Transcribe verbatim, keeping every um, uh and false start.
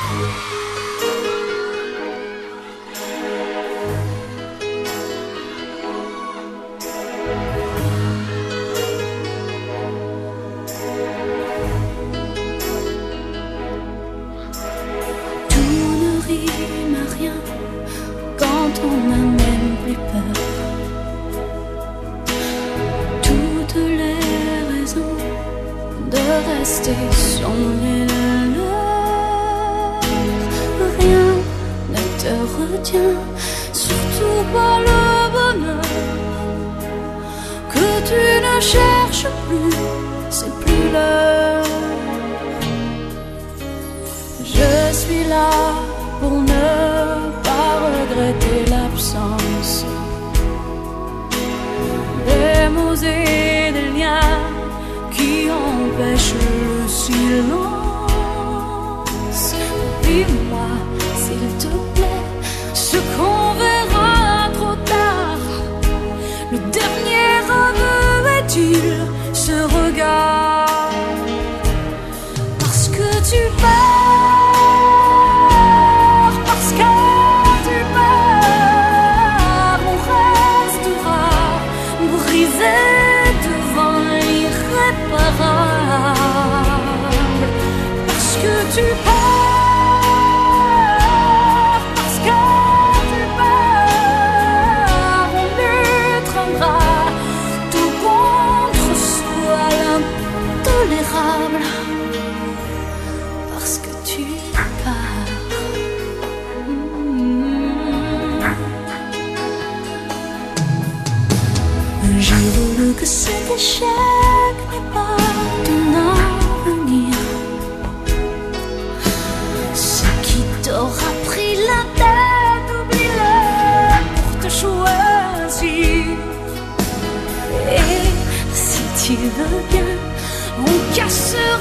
Rester sont les leurs. Rien ne te retient, surtout pas le bonheur que tu ne cherches plus, c'est plus l'heure. Je suis là pour ne pas regretter l'absence des mots et des liens qui empêche le silence. Dis-moi, s'il te plaît, ce qu'on verra trop tard. Le dernier aveu est-il ce regard? Parce que tu pars, parce que tu pars, on restera brisé devant l'irréparable. Parce que tu pars, parce que tu pars, on luttera tout contre soi l'intolérable. Parce que tu pars. Mmh. J'avoue que cet échec n'est pas ton avenir. Ce qui t'aura pris la tête, oublie-le pour te choisir. Et si tu veux bien, on cassera